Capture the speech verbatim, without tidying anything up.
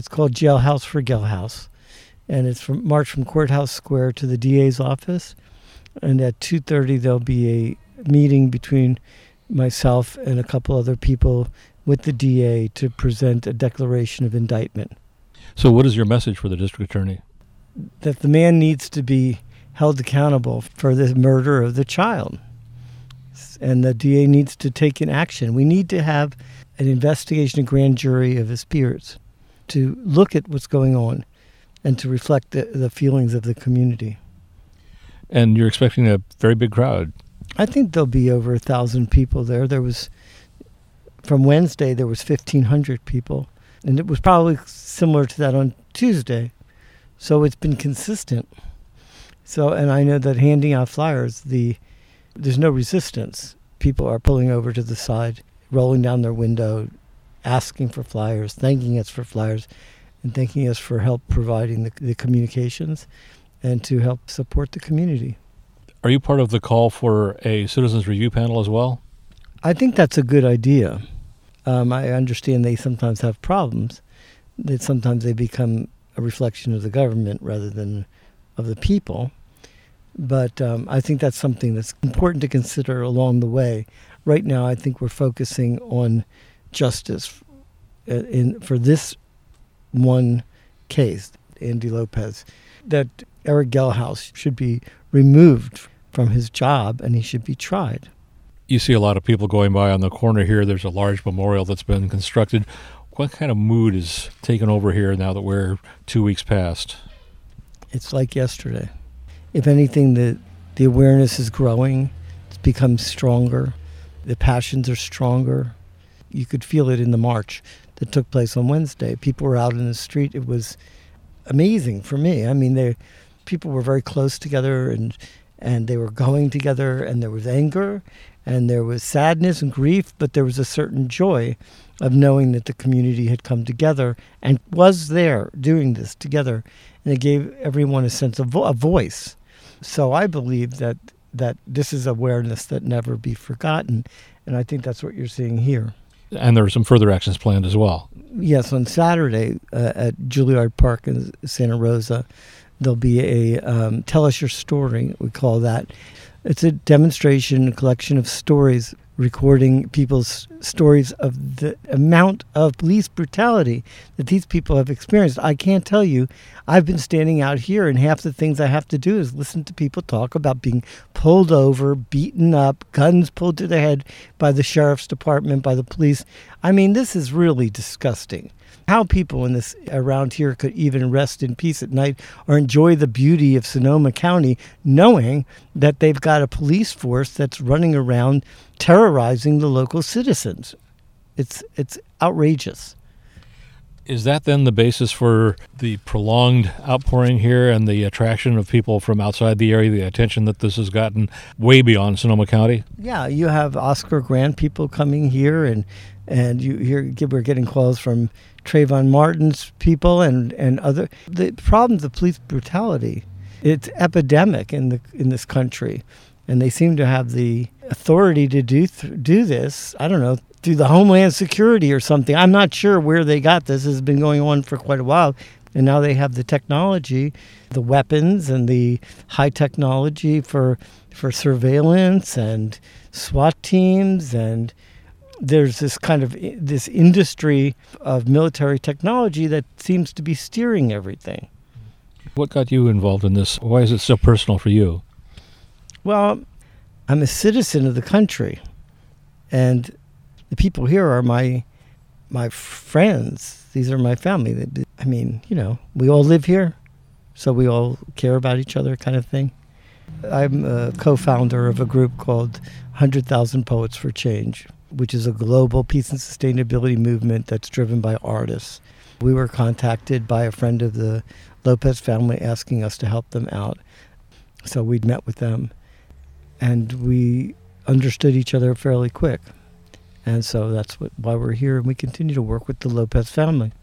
It's called Jailhouse for Gelhouse. And it's from march from Courthouse Square to the D A's office. And at two thirty, there'll be a meeting between myself and a couple other people with the D A to present a declaration of indictment. So what is your message for the district attorney? That the man needs to be held accountable for the murder of the child. And the D A needs to take an action. We need to have an investigation, a grand jury of his peers to look at what's going on and to reflect the, the feelings of the community. And you're expecting a very big crowd. I think there'll be over a thousand people there. There was, from Wednesday, there was fifteen hundred people. And it was probably similar to that on Tuesday. So it's been consistent. So, and I know that handing out flyers, the there's no resistance. People are pulling over to the side, rolling down their window, asking for flyers, thanking us for flyers, and thanking us for help providing the, the communications and to help support the community. Are you part of the call for a citizens review panel as well? I think that's a good idea. Um, I understand they sometimes have problems, that sometimes they become a reflection of the government rather than of the people. But um, I think that's something that's important to consider along the way. Right now, I think we're focusing on justice in for this one case, Andy Lopez, that Eric Gelhouse should be removed from his job and he should be tried. You see a lot of people going by on the corner here. There's a large memorial that's been constructed. What kind of mood is taken over here now that we're two weeks past? It's like yesterday. If anything, the, the awareness is growing. It's become stronger. The passions are stronger. You could feel it in the march that took place on Wednesday. People were out in the street. It was amazing for me. I mean, they, people were very close together, and and they were going together, and there was anger, and there was sadness and grief, but there was a certain joy of knowing that the community had come together and was there doing this together, and it gave everyone a sense of vo- a voice. So I believe that that this is awareness that never be forgotten, and I think that's what you're seeing here. And there are some further actions planned as well. Yes, on Saturday uh, at Juilliard Park in Santa Rosa, there'll be a um, Tell Us Your Story, we call that. It's a demonstration, a collection of stories, recording people's stories of the amount of police brutality that these people have experienced. I can't tell you, I've been standing out here, and half the things I have to do is listen to people talk about being pulled over, beaten up, guns pulled to the head by the sheriff's department, by the police. I mean, this is really disgusting. How people in this around here could even rest in peace at night or enjoy the beauty of Sonoma County, knowing that they've got a police force that's running around terrorizing the local citizens. It's it's outrageous. Is that then the basis for the prolonged outpouring here and the attraction of people from outside the area, the attention that this has gotten way beyond Sonoma County? Yeah, you have Oscar Grant people coming here, and and you hear we're getting calls from Trayvon Martin's people and, and other. The problems of police brutality, it's epidemic in the in this country, and they seem to have the authority to do th- do this. I don't know, through the Homeland Security or something. I'm not sure where they got this. This has been going on for quite a while, and now they have the technology, the weapons, and the high technology for for surveillance and SWAT teams, and there's this kind of this industry of military technology that seems to be steering everything. What got you involved in this? Why is it so personal for you? Well, I'm a citizen of the country, and the people here are my my friends. These are my family. I mean, you know, we all live here, so we all care about each other, kind of thing. I'm a co-founder of a group called one hundred thousand Poets for Change, which is a global peace and sustainability movement that's driven by artists. We were contacted by a friend of the Lopez family asking us to help them out. So we'd met with them, and we understood each other fairly quick. And so that's what, why we're here, and we continue to work with the Lopez family.